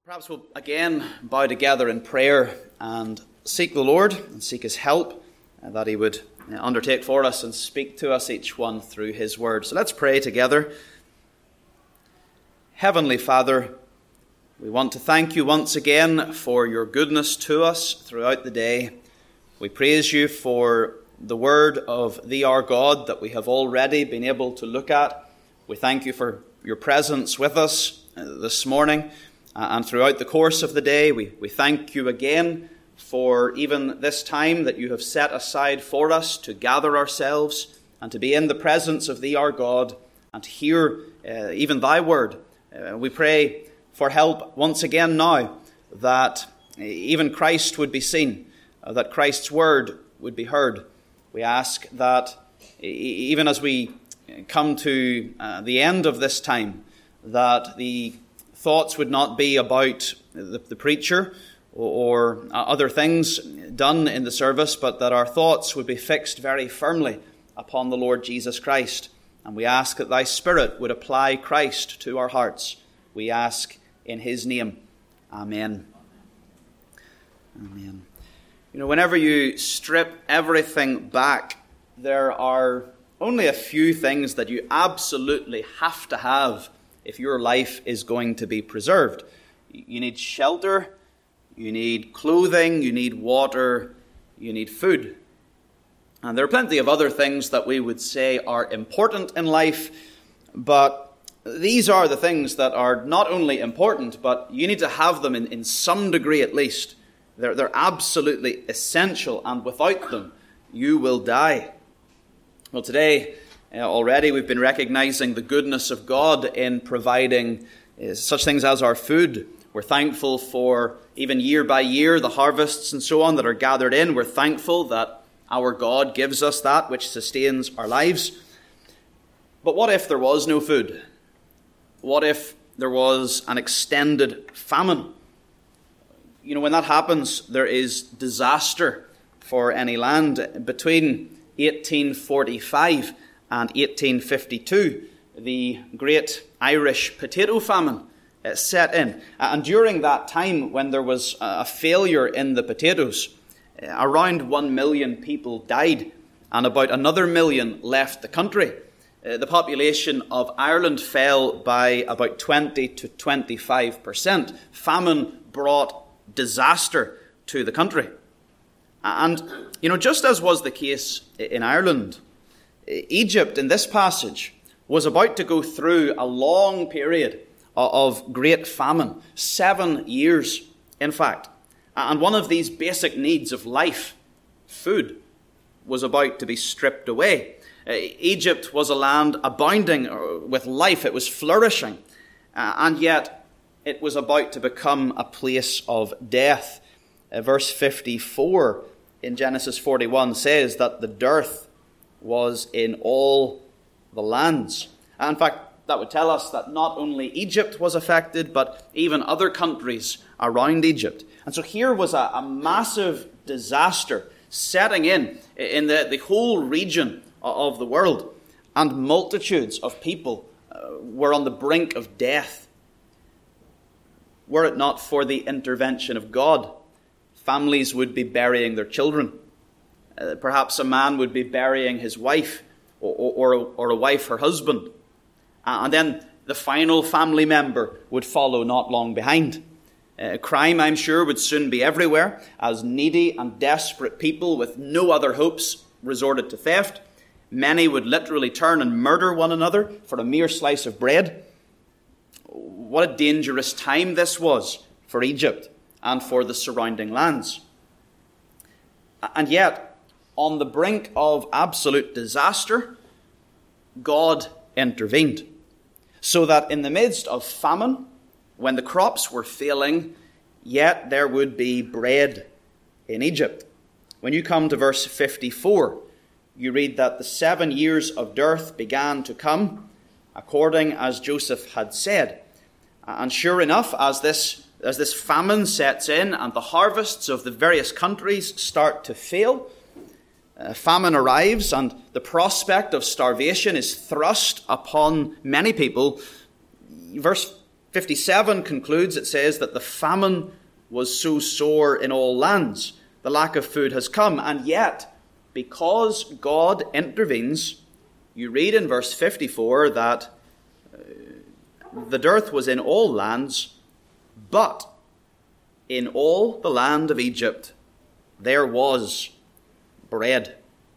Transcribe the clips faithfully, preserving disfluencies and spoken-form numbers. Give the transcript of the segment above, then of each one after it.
Perhaps we'll again bow together in prayer and seek the Lord and seek his help, uh, that he would uh, undertake for us and speak to us each one through his word. So let's pray together. Heavenly Father, we want to thank you once again for your goodness to us throughout the day. We praise you for the word of thee, our God, that we have already been able to look at. We thank you for your presence with us uh, this morning. Uh, and throughout the course of the day, we, we thank you again for even this time that you have set aside for us to gather ourselves and to be in the presence of thee, our God, and to hear uh, even thy word. Uh, we pray for help once again now that even Christ would be seen, uh, that Christ's word would be heard. We ask that even as we come to uh, the end of this time, that the thoughts would not be about the, the preacher or, or other things done in the service, but that our thoughts would be fixed very firmly upon the Lord Jesus Christ. And we ask that thy Spirit would apply Christ to our hearts. We ask in his name. Amen. Amen. You know, whenever you strip everything back, there are only a few things that you absolutely have to have if your life is going to be preserved. You need shelter, you need clothing, you need water, you need food. And there are plenty of other things that we would say are important in life, but these are the things that are not only important, but you need to have them in, in some degree at least. They're, they're absolutely essential, and without them, you will die. Well, today, uh, already we've been recognizing the goodness of God in providing uh, such things as our food. We're thankful for, even year by year, the harvests and so on that are gathered in. We're thankful that our God gives us that which sustains our lives. But what if there was no food? What if there was an extended famine? You know, when that happens, there is disaster for any land. Between eighteen forty-five and eighteen fifty-two, the great Irish potato famine set in. And during that time, when there was a failure in the potatoes, around one million people died, and about another million left the country. The population of Ireland fell by about twenty to twenty-five percent. Famine brought disaster to the country. And, you know, just as was the case in Ireland, Egypt in this passage was about to go through a long period of great famine, seven years, in fact. And one of these basic needs of life, food, was about to be stripped away. Egypt was a land abounding with life. It was flourishing. And yet it was about to become a place of death. Verse fifty-four in Genesis forty-one says that the dearth was in all the lands. And in fact, that would tell us that not only Egypt was affected, but even other countries around Egypt. And so here was a, a massive disaster setting in in the, the whole region of the world. And multitudes of people uh, were on the brink of death. Were it not for the intervention of God, families would be burying their children. Uh, perhaps a man would be burying his wife, or, or, or a wife her husband. Uh, and then the final family member would follow not long behind. Uh, crime, I'm sure, would soon be everywhere, as needy and desperate people with no other hopes resorted to theft. Many would literally turn and murder one another for a mere slice of bread. What a dangerous time this was for Egypt and for the surrounding lands. And yet, on the brink of absolute disaster, God intervened, so that in the midst of famine, when the crops were failing, yet there would be bread in Egypt. When you come to verse fifty-four, you read that the seven years of dearth began to come, according as Joseph had said. And sure enough, as this, as this famine sets in and the harvests of the various countries start to fail, uh, famine arrives and the prospect of starvation is thrust upon many people. Verse fifty-seven concludes, it says that the famine was so sore in all lands. The lack of food has come, and yet, because God intervenes, you read in verse fifty-four that uh, the dearth was in all lands, but in all the land of Egypt there was bread.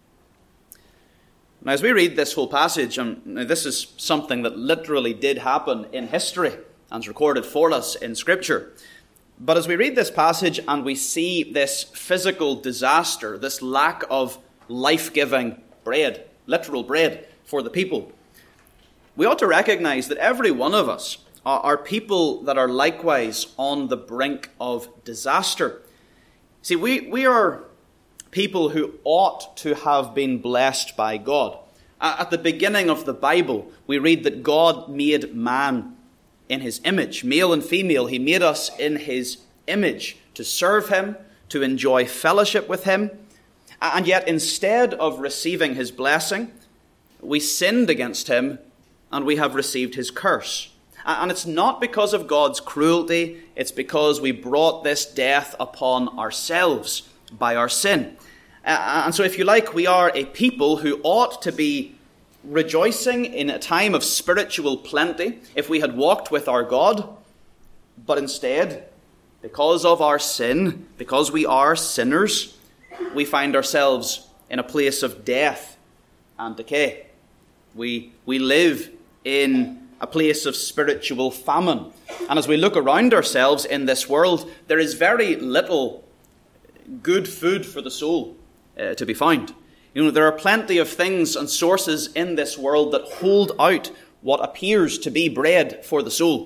Now, as we read this whole passage, and this is something that literally did happen in history and is recorded for us in Scripture. But as we read this passage and we see this physical disaster, this lack of life-giving bread, literal bread for the people, we ought to recognize that every one of us are, are people that are likewise on the brink of disaster. See, we, we are people who ought to have been blessed by God. At the beginning of the Bible, we read that God made man in his image. Male and female, he made us in his image to serve him, to enjoy fellowship with him. And yet, instead of receiving his blessing, we sinned against him and we have received his curse. And it's not because of God's cruelty, it's because we brought this death upon ourselves by our sin. And so, if you like, we are a people who ought to be rejoicing in a time of spiritual plenty if we had walked with our God. But instead, because of our sin, because we are sinners, we find ourselves in a place of death and decay. We, we live in a place of spiritual famine. And as we look around ourselves in this world, there is very little good food for the soul uh, to be found. You know, there are plenty of things and sources in this world that hold out what appears to be bread for the soul.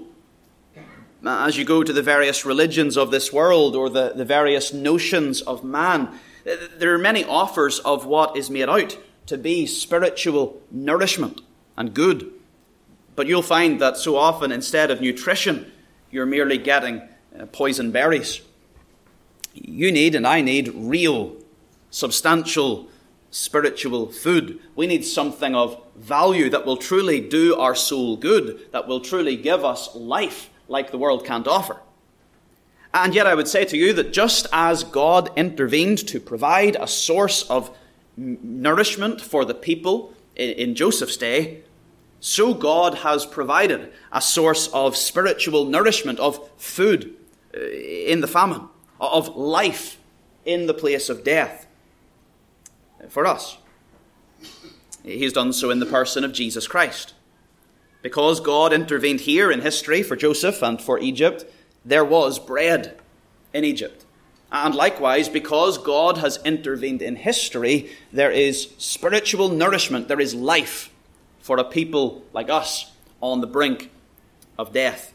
As you go to the various religions of this world or the, the various notions of man, there are many offers of what is made out to be spiritual nourishment and good. But you'll find that so often, instead of nutrition, you're merely getting uh, poison berries. You need, and I need, real, substantial, spiritual food. We need something of value that will truly do our soul good, that will truly give us life like the world can't offer. And yet I would say to you that just as God intervened to provide a source of nourishment for the people in Joseph's day, so God has provided a source of spiritual nourishment, of food in the famine, of life in the place of death for us. He's done so in the person of Jesus Christ. Because God intervened here in history for Joseph and for Egypt, there was bread in Egypt. And likewise, because God has intervened in history, there is spiritual nourishment, there is life for a people like us on the brink of death.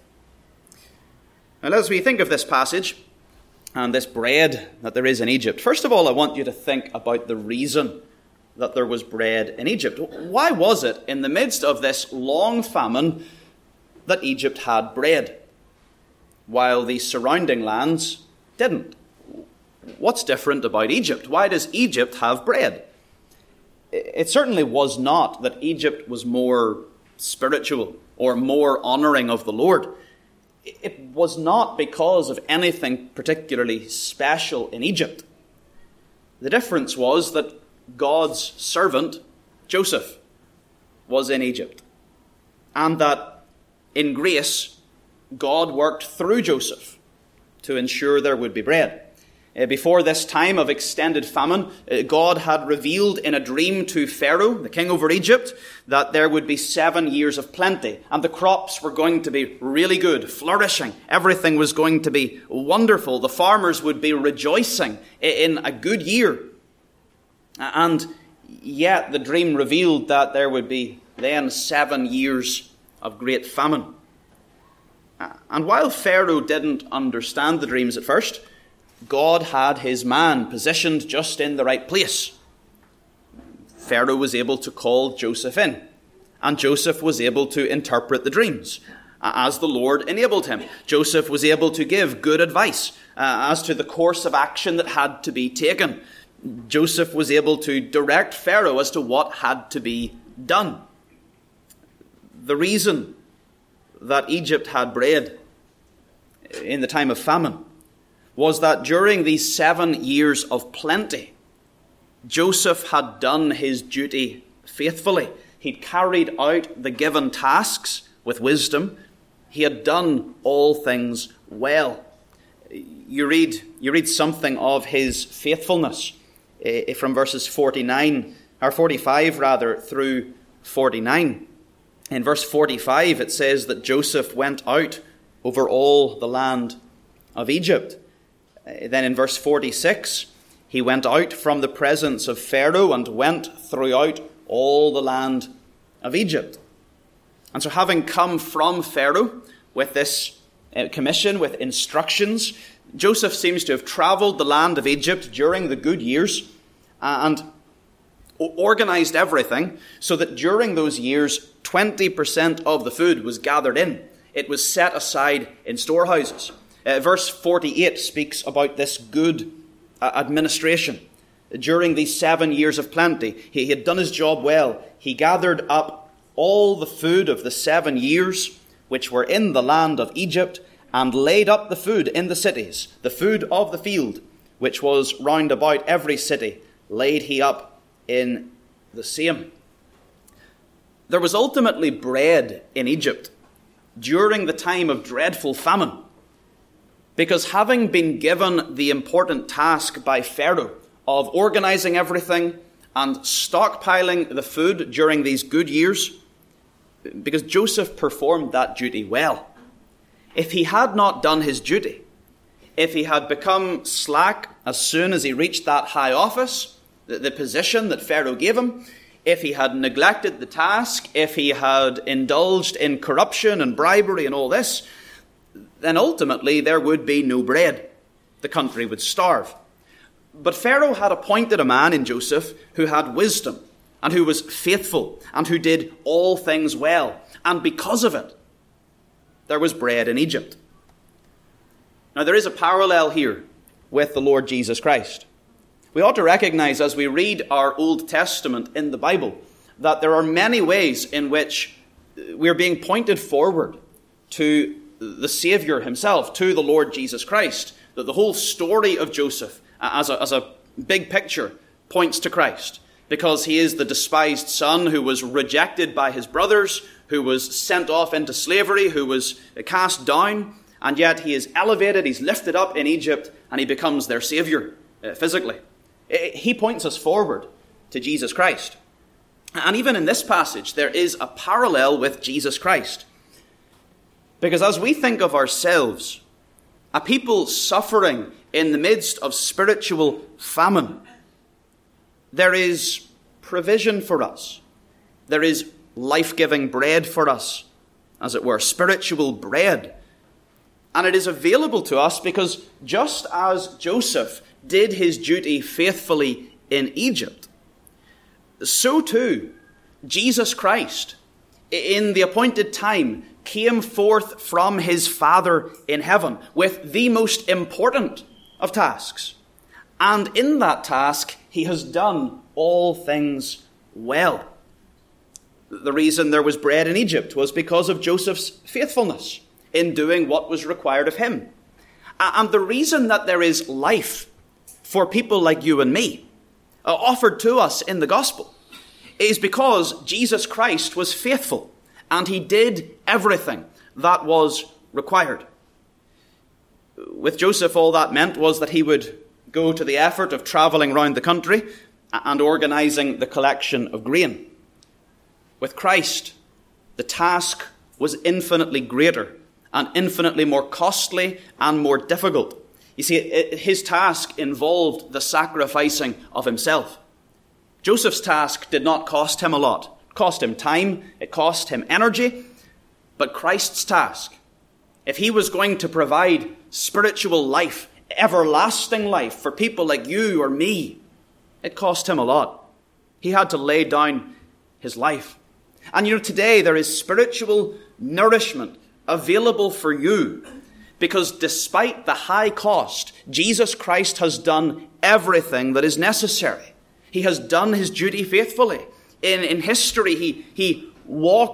And as we think of this passage and this bread that there is in Egypt, first of all, I want you to think about the reason that there was bread in Egypt. Why was it in the midst of this long famine that Egypt had bread, while the surrounding lands didn't? What's different about Egypt? Why does Egypt have bread? It certainly was not that Egypt was more spiritual or more honoring of the Lord. It was not because of anything particularly special in Egypt. The difference was that God's servant, Joseph, was in Egypt. And that in grace, God worked through Joseph to ensure there would be bread. Uh, before this time of extended famine, uh, God had revealed in a dream to Pharaoh, the king over Egypt, that there would be seven years of plenty, and the crops were going to be really good, flourishing. Everything was going to be wonderful. The farmers would be rejoicing in a good year. And yet the dream revealed that there would be then seven years of great famine. And while Pharaoh didn't understand the dreams at first, God had his man positioned just in the right place. Pharaoh was able to call Joseph in, and Joseph was able to interpret the dreams as the Lord enabled him. Joseph was able to give good advice uh, as to the course of action that had to be taken. Joseph was able to direct Pharaoh as to what had to be done. The reason that Egypt had bread in the time of famine was that during these seven years of plenty, Joseph had done his duty faithfully. He'd carried out the given tasks with wisdom. He had done all things well. You read, you read something of his faithfulness uh, from verses forty-nine, or forty-five rather, through forty-nine. In verse forty-five it says that Joseph went out over all the land of Egypt. Uh, then in verse forty-six, he went out from the presence of Pharaoh and went throughout all the land of Egypt. And so having come from Pharaoh with this uh, commission, with instructions, Joseph seems to have travelled the land of Egypt during the good years and organised everything so that during those years, twenty percent of the food was gathered in. It was set aside in storehouses. Uh, verse forty-eight speaks about this good uh, administration. During these seven years of plenty, he had done his job well. He gathered up all the food of the seven years which were in the land of Egypt, and laid up the food in the cities, the food of the field, which was round about every city, laid he up in the same. There was ultimately bread in Egypt during the time of dreadful famine, because having been given the important task by Pharaoh of organising everything and stockpiling the food during these good years, because Joseph performed that duty well. If he had not done his duty, if he had become slack as soon as he reached that high office, the, the position that Pharaoh gave him, if he had neglected the task, if he had indulged in corruption and bribery and all this, then ultimately there would be no bread. The country would starve. But Pharaoh had appointed a man in Joseph who had wisdom and who was faithful and who did all things well. And because of it, there was bread in Egypt. Now there is a parallel here with the Lord Jesus Christ. We ought to recognize as we read our Old Testament in the Bible that there are many ways in which we're being pointed forward to the Savior himself, to the Lord Jesus Christ. That the whole story of Joseph as a, as a big picture points to Christ, because he is the despised son who was rejected by his brothers, who was sent off into slavery, who was cast down, and yet he is elevated, he's lifted up in Egypt, and he becomes their Savior uh, physically. He points us forward to Jesus Christ. And even in this passage, there is a parallel with Jesus Christ. Because as we think of ourselves, a people suffering in the midst of spiritual famine, there is provision for us. There is life-giving bread for us, as it were, spiritual bread. And it is available to us because just as Joseph did his duty faithfully in Egypt, so too Jesus Christ, in the appointed time, came forth from his Father in heaven with the most important of tasks. And in that task, he has done all things well. The reason there was bread in Egypt was because of Joseph's faithfulness in doing what was required of him. And the reason that there is life for people like you and me, uh, offered to us in the gospel, is because Jesus Christ was faithful and he did everything that was required. With Joseph, all that meant was that he would go to the effort of travelling around the country and organising the collection of grain. With Christ, the task was infinitely greater and infinitely more costly and more difficult. You see, it, his task involved the sacrificing of himself. Joseph's task did not cost him a lot. It cost him time, it cost him energy. But Christ's task, if he was going to provide spiritual life, everlasting life for people like you or me, it cost him a lot. He had to lay down his life. And you know, today there is spiritual nourishment available for you, because despite the high cost, Jesus Christ has done everything that is necessary. He has done his duty faithfully. In, in history, he, he walked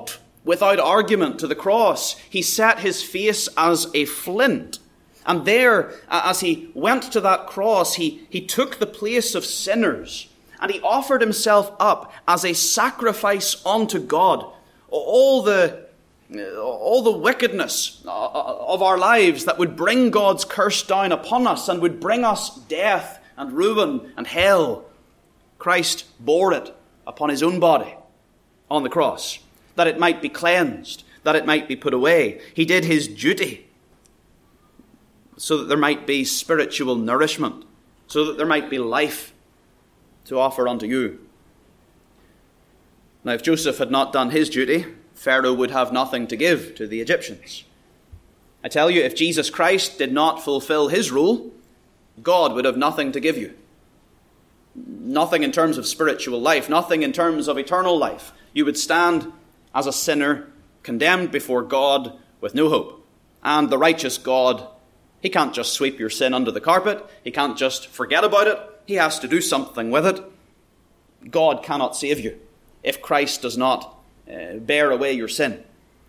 without argument to the cross. He set his face as a flint. And there, as he went to that cross, he, he took the place of sinners, and he offered himself up as a sacrifice unto God. All the, all the wickedness of our lives that would bring God's curse down upon us and would bring us death and ruin and hell, Christ bore it upon his own body on the cross, that it might be cleansed, that it might be put away. He did his duty so that there might be spiritual nourishment, so that there might be life to offer unto you. Now, if Joseph had not done his duty, Pharaoh would have nothing to give to the Egyptians. I tell you, if Jesus Christ did not fulfill his rule, God would have nothing to give you. Nothing in terms of spiritual life, nothing in terms of eternal life. You would stand as a sinner, condemned before God with no hope. And the righteous God, he can't just sweep your sin under the carpet. He can't just forget about it. He has to do something with it. God cannot save you if Christ does not uh, bear away your sin.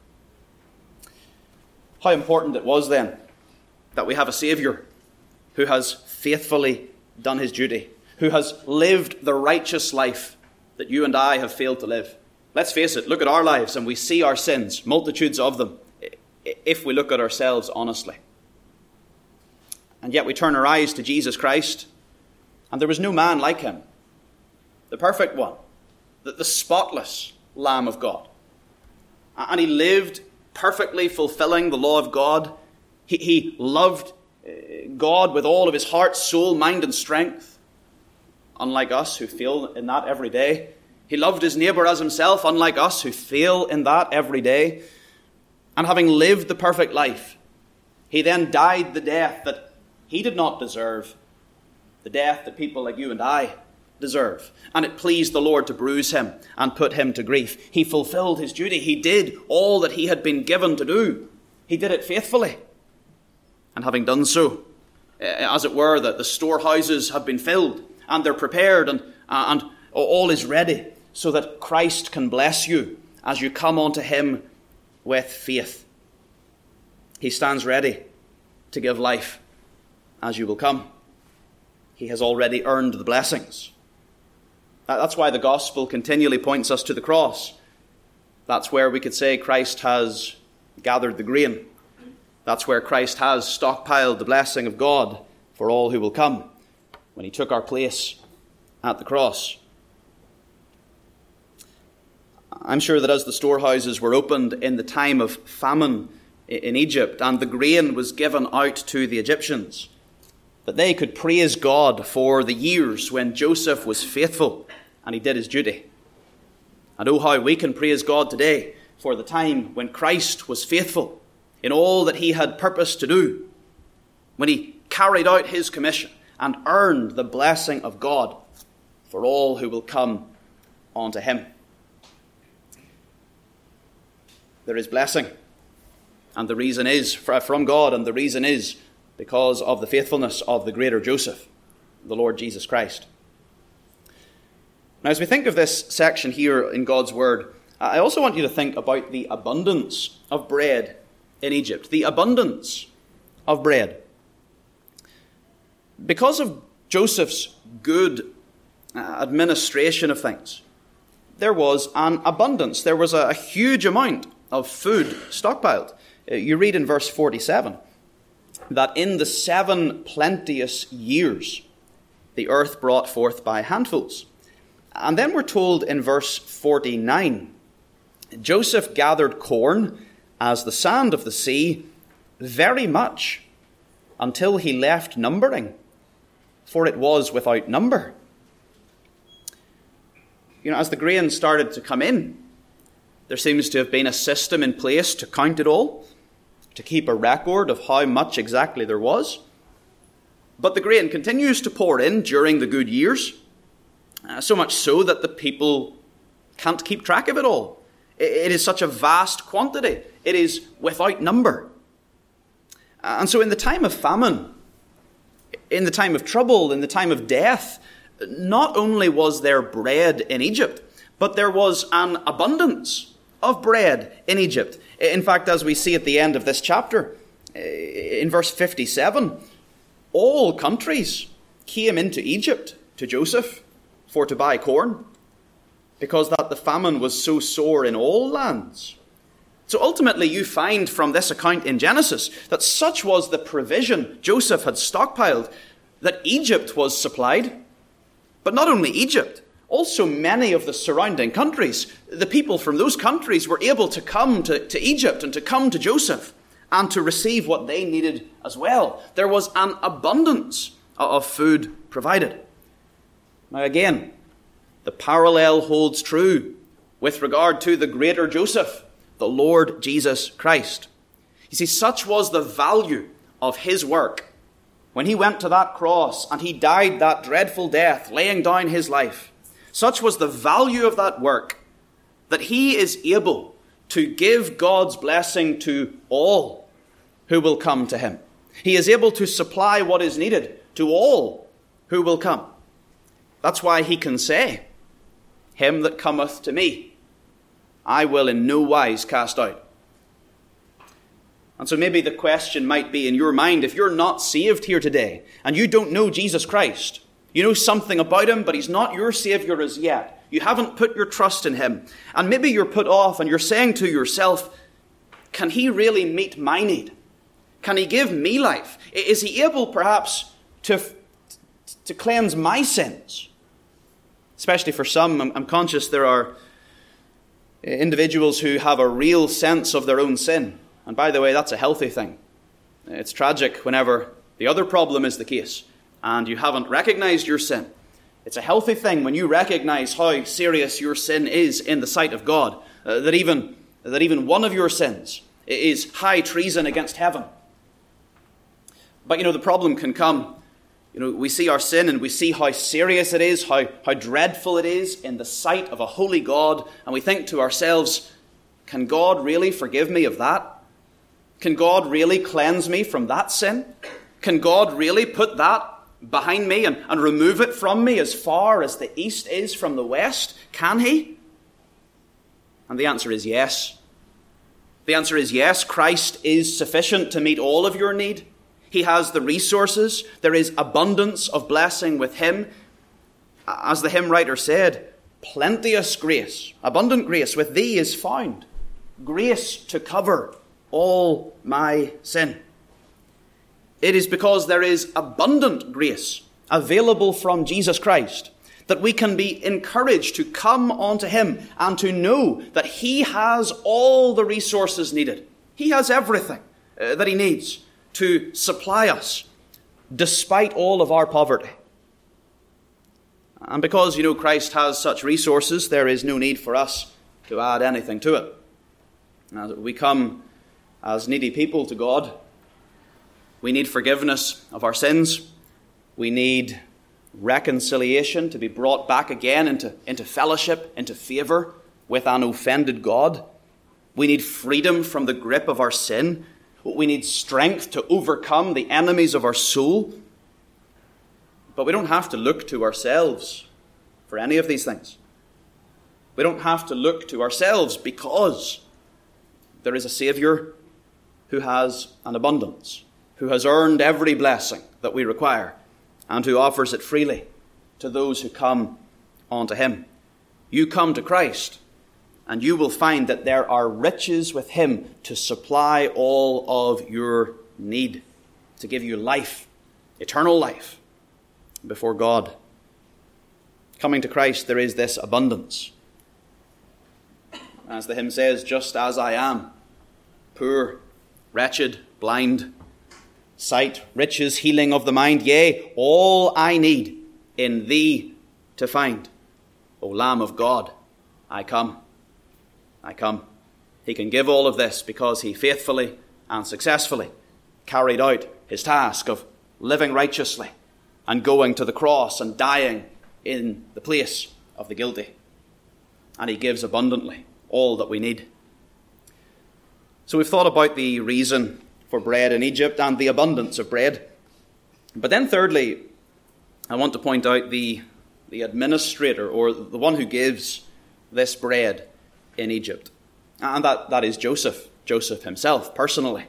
How important it was then that we have a Saviour who has faithfully done his duty, who has lived the righteous life that you and I have failed to live. Let's face it, look at our lives and we see our sins, multitudes of them, if we look at ourselves honestly. And yet we turn our eyes to Jesus Christ, and there was no man like him, the perfect one, the, the spotless Lamb of God. And he lived perfectly fulfilling the law of God. He, he loved God with all of his heart, soul, mind, and strength, unlike us who fail in that every day. He loved his neighbour as himself, unlike us who fail in that every day. And having lived the perfect life, he then died the death that he did not deserve, the death that people like you and I deserve. And it pleased the Lord to bruise him and put him to grief. He fulfilled his duty. He did all that he had been given to do. He did it faithfully. And having done so, as it were, that the storehouses have been filled and they're prepared and, and all is ready so that Christ can bless you as you come unto him with faith. He stands ready to give life as you will come. He has already earned the blessings. That's why the gospel continually points us to the cross. That's where we could say Christ has gathered the grain. That's where Christ has stockpiled the blessing of God for all who will come, when he took our place at the cross. I'm sure that as the storehouses were opened in the time of famine in Egypt and the grain was given out to the Egyptians, that they could praise God for the years when Joseph was faithful and he did his duty. And oh, how we can praise God today for the time when Christ was faithful in all that he had purposed to do, when he carried out his commission and earned the blessing of God for all who will come unto him. There is blessing, and the reason is from God, and the reason is because of the faithfulness of the greater Joseph, the Lord Jesus Christ. Now, as we think of this section here in God's Word, I also want you to think about the abundance of bread in Egypt. The abundance of bread. Because of Joseph's good administration of things, there was an abundance. There was a huge amount of food stockpiled. You read in verse forty-seven that in the seven plenteous years the earth brought forth by handfuls. And then we're told in verse forty-nine, Joseph gathered corn as the sand of the sea, very much, until he left numbering, for it was without number. You know, as the grain started to come in, there seems to have been a system in place to count it all, to keep a record of how much exactly there was. But the grain continues to pour in during the good years, uh, so much so that the people can't keep track of it all. It is such a vast quantity. It is without number. And so in the time of famine, in the time of trouble, in the time of death, not only was there bread in Egypt, but there was an abundance of bread in Egypt. In fact, as we see at the end of this chapter, in verse fifty-seven, all countries came into Egypt to Joseph for to buy corn, because that the famine was so sore in all lands. So ultimately you find from this account in Genesis that such was the provision Joseph had stockpiled that Egypt was supplied. But not only Egypt, also many of the surrounding countries. The people from those countries were able to come to, to Egypt and to come to Joseph and to receive what they needed as well. There was an abundance of food provided. Now again, the parallel holds true with regard to the greater Joseph, the Lord Jesus Christ. You see, such was the value of his work when he went to that cross and he died that dreadful death, laying down his life. Such was the value of that work that he is able to give God's blessing to all who will come to him. He is able to supply what is needed to all who will come. That's why he can say, "Him that cometh to me, I will in no wise cast out." And so maybe the question might be in your mind, if you're not saved here today and you don't know Jesus Christ, you know something about him, but he's not your Savior as yet. You haven't put your trust in him. And maybe you're put off and you're saying to yourself, can he really meet my need? Can he give me life? Is he able perhaps to, to cleanse my sins? Especially for some, I'm, I'm conscious there are individuals who have a real sense of their own sin. And by the way, that's a healthy thing. It's tragic whenever the other problem is the case and you haven't recognized your sin. It's a healthy thing when you recognize how serious your sin is in the sight of God, uh, that even that even one of your sins is high treason against heaven. But you know, the problem can come. You know, we see our sin and we see how serious it is, how, how dreadful it is in the sight of a holy God, and we think to ourselves, can God really forgive me of that? Can God really cleanse me from that sin? Can God really put that behind me and, and remove it from me as far as the east is from the west? Can he? And the answer is yes. The answer is yes. Christ is sufficient to meet all of your need. He has the resources. There is abundance of blessing with him. As the hymn writer said, plenteous grace, abundant grace with thee is found. Grace to cover all my sin. It is because there is abundant grace available from Jesus Christ that we can be encouraged to come unto him and to know that he has all the resources needed. He has everything uh, that he needs to supply us despite all of our poverty. And because, you know, Christ has such resources, there is no need for us to add anything to it. As we come as needy people to God, we need forgiveness of our sins. We need reconciliation to be brought back again into, into fellowship, into favor with an offended God. We need freedom from the grip of our sin. We need strength to overcome the enemies of our soul. But we don't have to look to ourselves for any of these things. We don't have to look to ourselves because there is a Savior who has an abundance, who has earned every blessing that we require, and who offers it freely to those who come unto him. You come to Christ, and you will find that there are riches with him to supply all of your need, to give you life, eternal life, before God. Coming to Christ, there is this abundance. As the hymn says, just as I am, poor, wretched, blind, sight, riches, healing of the mind, yea, all I need in thee to find. O Lamb of God, I come, I come. He can give all of this because he faithfully and successfully carried out his task of living righteously and going to the cross and dying in the place of the guilty. And he gives abundantly all that we need. So we've thought about the reason for bread in Egypt and the abundance of bread. But then thirdly, I want to point out the, the administrator or the one who gives this bread in Egypt. And that, that is Joseph, Joseph himself, personally.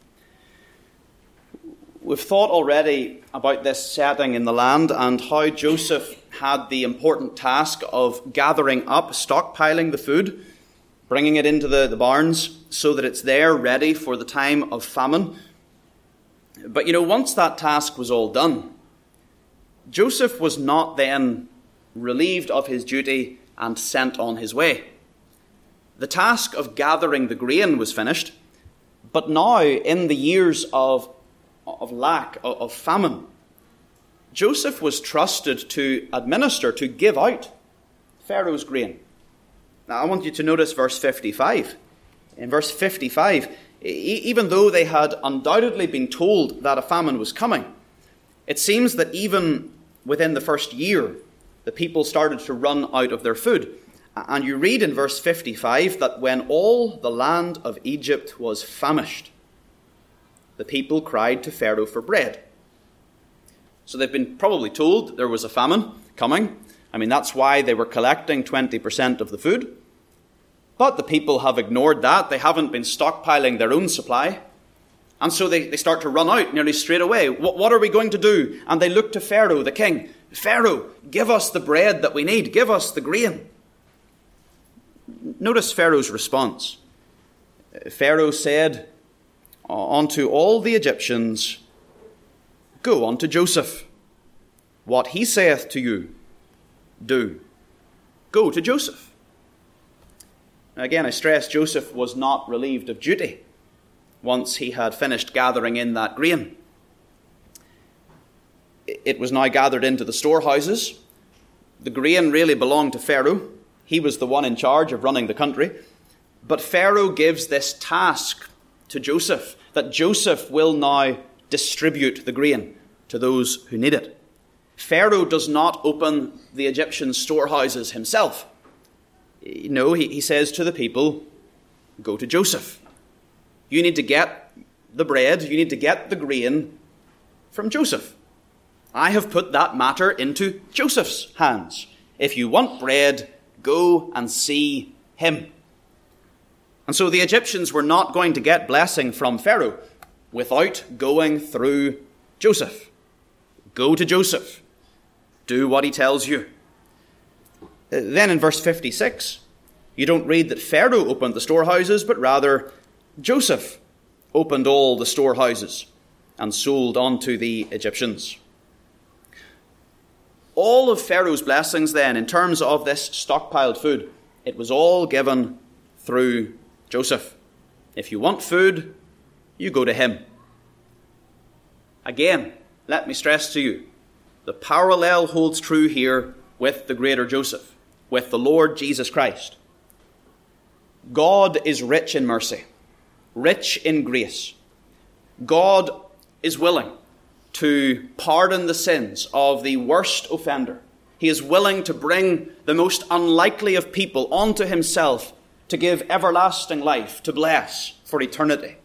We've thought already about this setting in the land and how Joseph had the important task of gathering up, stockpiling the food, bringing it into the, the barns so that it's there ready for the time of famine. But you know, once that task was all done, Joseph was not then relieved of his duty and sent on his way. The task of gathering the grain was finished, but now in the years of, of lack, of, of famine, Joseph was trusted to administer, to give out Pharaoh's grain. Now I want you to notice verse fifty-five. In verse fifty-five, e- even though they had undoubtedly been told that a famine was coming, it seems that even within the first year, the people started to run out of their food. And you read in verse fifty-five that when all the land of Egypt was famished, the people cried to Pharaoh for bread. So they've been probably told there was a famine coming. I mean, that's why they were collecting twenty percent of the food. But the people have ignored that. They haven't been stockpiling their own supply. And so they, they start to run out nearly straight away. What, what are we going to do? And they look to Pharaoh, the king. Pharaoh, give us the bread that we need. Give us the grain. Notice Pharaoh's response. Pharaoh said unto all the Egyptians, go unto Joseph. What he saith to you, do. Go to Joseph. Again, I stress Joseph was not relieved of duty once he had finished gathering in that grain. It was now gathered into the storehouses. The grain really belonged to Pharaoh. He was the one in charge of running the country. But Pharaoh gives this task to Joseph, that Joseph will now distribute the grain to those who need it. Pharaoh does not open the Egyptian storehouses himself. No, he, he says to the people, go to Joseph. You need to get the bread, you need to get the grain from Joseph. I have put that matter into Joseph's hands. If you want bread, go and see him. And so the Egyptians were not going to get blessing from Pharaoh without going through Joseph. Go to Joseph. Do what he tells you. Then in verse fifty-six, you don't read that Pharaoh opened the storehouses, but rather Joseph opened all the storehouses and sold unto the Egyptians. All of Pharaoh's blessings then, in terms of this stockpiled food, it was all given through Joseph. If you want food, you go to him. Again, let me stress to you, the parallel holds true here with the greater Joseph, with the Lord Jesus Christ. God is rich in mercy, rich in grace. God is willing to pardon the sins of the worst offender. He is willing to bring the most unlikely of people onto himself to give everlasting life, to bless for eternity.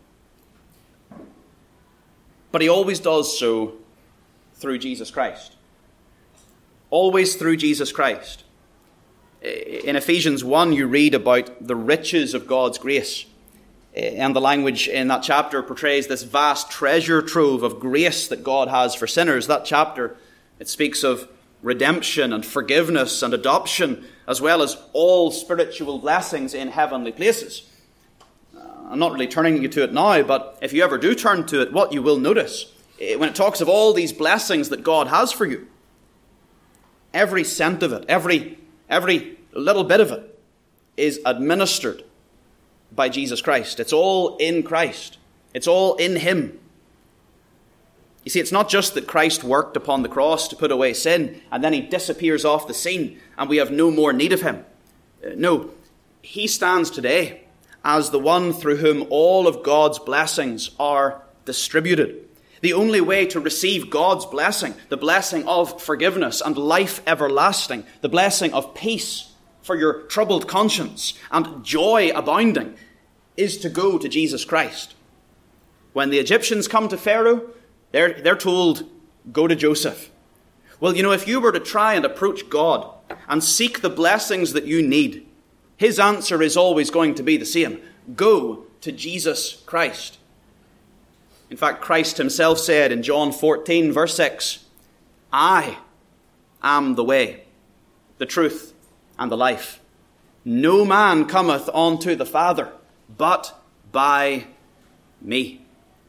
But he always does so through Jesus Christ. Always through Jesus Christ. In Ephesians one, you read about the riches of God's grace. And the language in that chapter portrays this vast treasure trove of grace that God has for sinners. That chapter, it speaks of redemption and forgiveness and adoption, as well as all spiritual blessings in heavenly places. I'm not really turning you to it now, but if you ever do turn to it, what you will notice, when it talks of all these blessings that God has for you, every cent of it, every, every little bit of it is administered by Jesus Christ. It's all in Christ. It's all in him. You see, it's not just that Christ worked upon the cross to put away sin and then he disappears off the scene and we have no more need of him. No, he stands today as the one through whom all of God's blessings are distributed. The only way to receive God's blessing, the blessing of forgiveness and life everlasting, the blessing of peace for your troubled conscience and joy abounding, is to go to Jesus Christ. When the Egyptians come to Pharaoh, they're, they're told, go to Joseph. Well, you know, if you were to try and approach God and seek the blessings that you need, his answer is always going to be the same. Go to Jesus Christ. In fact, Christ himself said in John fourteen, verse six, I am the way, the truth, and the life. No man cometh unto the Father but by me.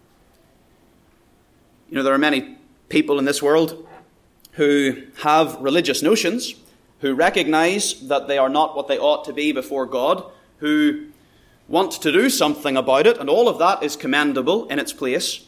You know, there are many people in this world who have religious notions, who recognize that they are not what they ought to be before God, who want to do something about it, and all of that is commendable in its place,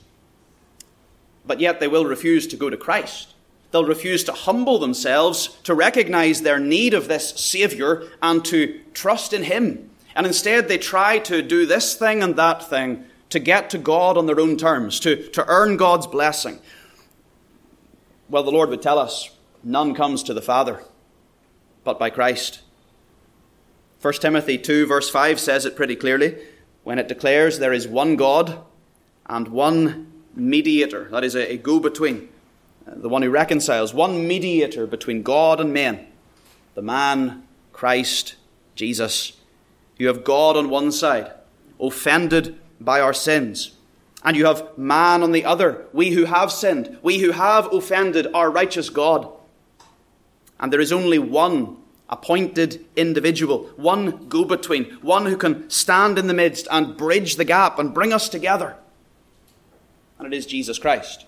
but yet they will refuse to go to Christ. They'll refuse to humble themselves, to recognize their need of this Savior, and to trust in him. And instead they try to do this thing and that thing to get to God on their own terms, to, to earn God's blessing. Well, the Lord would tell us, none comes to the Father but by Christ. First Timothy two, verse five says it pretty clearly when it declares there is one God and one mediator, that is a, a go-between, the one who reconciles, one mediator between God and men, the man Christ Jesus. You have God on one side, offended by our sins, and you have man on the other, we who have sinned, we who have offended our righteous God. And there is only one appointed individual, one go-between, one who can stand in the midst and bridge the gap and bring us together. And it is Jesus Christ.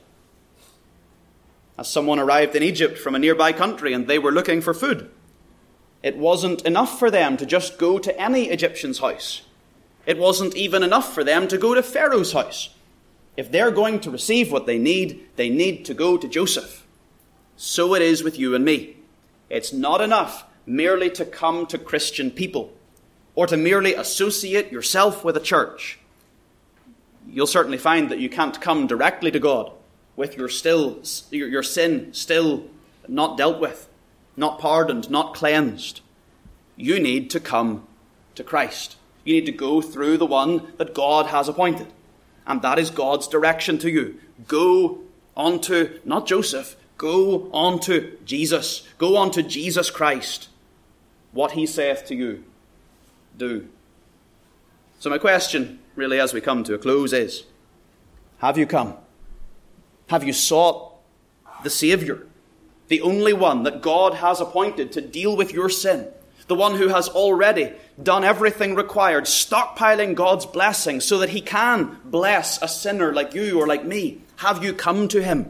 As someone arrived in Egypt from a nearby country and they were looking for food, it wasn't enough for them to just go to any Egyptian's house. It wasn't even enough for them to go to Pharaoh's house. If they're going to receive what they need, they need to go to Joseph. So it is with you and me. It's not enough merely to come to Christian people or to merely associate yourself with a church. You'll certainly find that you can't come directly to God with your still your, your sin still not dealt with, not pardoned, not cleansed. You need to come to Christ. You need to go through the one that God has appointed. And that is God's direction to you. Go on to, not Joseph, go on to Jesus. Go on to Jesus Christ. What he saith to you, do. So my question, really, as we come to a close is, have you come? Have you sought the Savior, the only one that God has appointed to deal with your sin, the one who has already done everything required, stockpiling God's blessing so that he can bless a sinner like you or like me? Have you come to him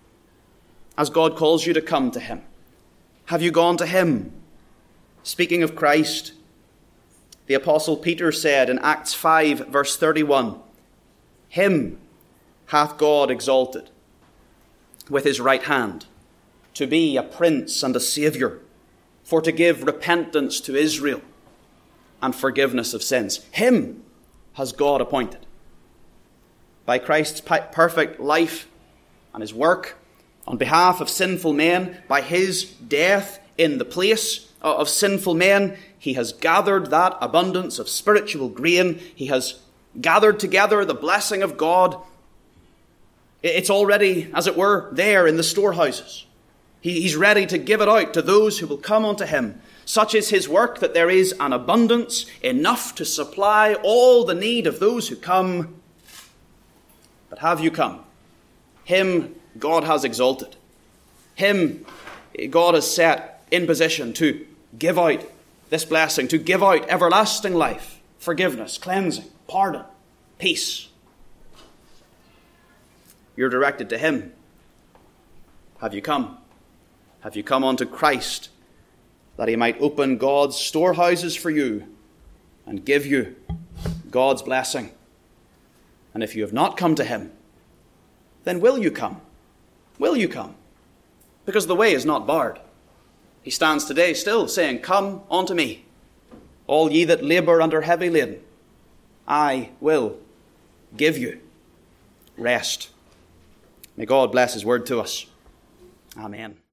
as God calls you to come to him? Have you gone to him? Speaking of Christ, the Apostle Peter said in Acts five, verse thirty-one, him hath God exalted with his right hand to be a prince and a saviour, for to give repentance to Israel and forgiveness of sins. Him has God appointed. By Christ's perfect life and his work on behalf of sinful men, by his death in the place of sinful men, he has gathered that abundance of spiritual grain. He has gathered together the blessing of God. It's already, as it were, there in the storehouses. He's ready to give it out to those who will come unto him. Such is his work that there is an abundance enough to supply all the need of those who come. But have you come? Him God has exalted. Him God has set in position to give out this blessing, to give out everlasting life, forgiveness, cleansing, pardon, peace. You're directed to him. Have you come? Have you come unto Christ, that he might open God's storehouses for you and give you God's blessing? And if you have not come to him, then will you come? Will you come? Because the way is not barred. He stands today still saying, come unto me, all ye that labour and are heavy laden. I will give you rest. May God bless his word to us. Amen.